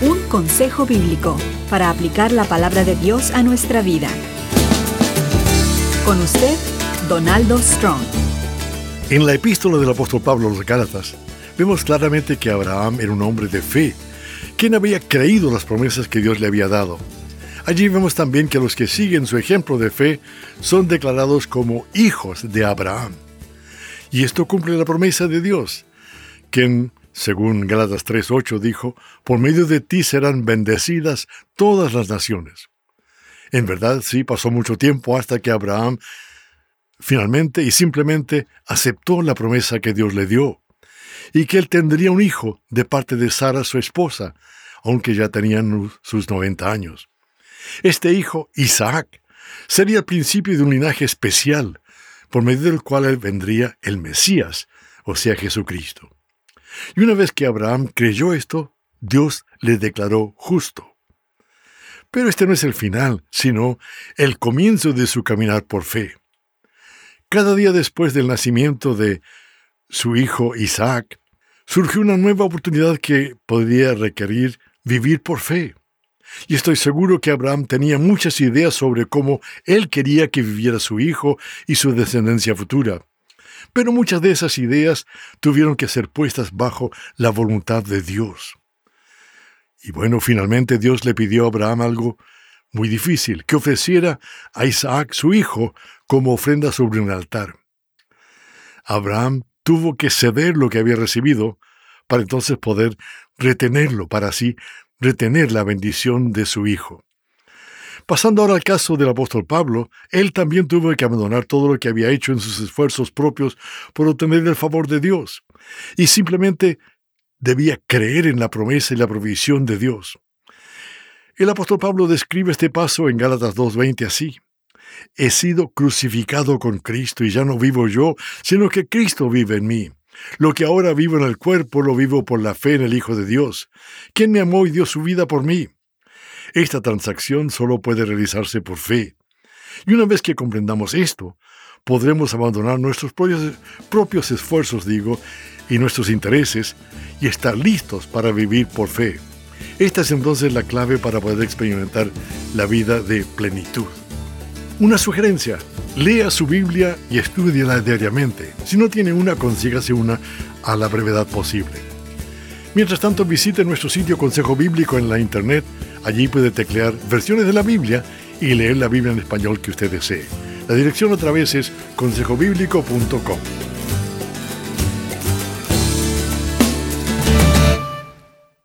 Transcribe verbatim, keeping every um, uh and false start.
Un consejo bíblico para aplicar la palabra de Dios a nuestra vida. Con usted, Donaldo Strong. En la epístola del apóstol Pablo a los Gálatas, vemos claramente que Abraham era un hombre de fe, quien había creído las promesas que Dios le había dado. Allí vemos también que los que siguen su ejemplo de fe son declarados como hijos de Abraham. Y esto cumple la promesa de Dios, quien, según Gálatas tres ocho, dijo: por medio de ti serán bendecidas todas las naciones. En verdad, sí, pasó mucho tiempo hasta que Abraham finalmente y simplemente aceptó la promesa que Dios le dio, y que él tendría un hijo de parte de Sara, su esposa, aunque ya tenían sus noventa años. Este hijo, Isaac, sería el principio de un linaje especial, por medio del cual él vendría el Mesías, o sea, Jesucristo. Y una vez que Abraham creyó esto, Dios le declaró justo. Pero este no es el final, sino el comienzo de su caminar por fe. Cada día después del nacimiento de su hijo Isaac, surgió una nueva oportunidad que podría requerir vivir por fe. Y estoy seguro que Abraham tenía muchas ideas sobre cómo él quería que viviera su hijo y su descendencia futura. Pero muchas de esas ideas tuvieron que ser puestas bajo la voluntad de Dios. Y bueno, finalmente Dios le pidió a Abraham algo muy difícil, que ofreciera a Isaac, su hijo, como ofrenda sobre un altar. Abraham tuvo que ceder lo que había recibido para entonces poder retenerlo, para así retener la bendición de su hijo. Pasando ahora al caso del apóstol Pablo, él también tuvo que abandonar todo lo que había hecho en sus esfuerzos propios por obtener el favor de Dios, y simplemente debía creer en la promesa y la provisión de Dios. El apóstol Pablo describe este paso en Gálatas dos veinte así: he sido crucificado con Cristo y ya no vivo yo, sino que Cristo vive en mí. Lo que ahora vivo en el cuerpo lo vivo por la fe en el Hijo de Dios, quien me amó y dio su vida por mí. Esta transacción solo puede realizarse por fe. Y una vez que comprendamos esto, podremos abandonar nuestros propios, propios esfuerzos, digo, y nuestros intereses, y estar listos para vivir por fe. Esta es entonces la clave para poder experimentar la vida de plenitud. Una sugerencia: lea su Biblia y estúdiala diariamente. Si no tiene una, consígase una a la brevedad posible. Mientras tanto, visite nuestro sitio Consejo Bíblico en la internet. Allí puede teclear versiones de la Biblia y leer la Biblia en español que usted desee. La dirección otra vez es consejo bíblico punto com.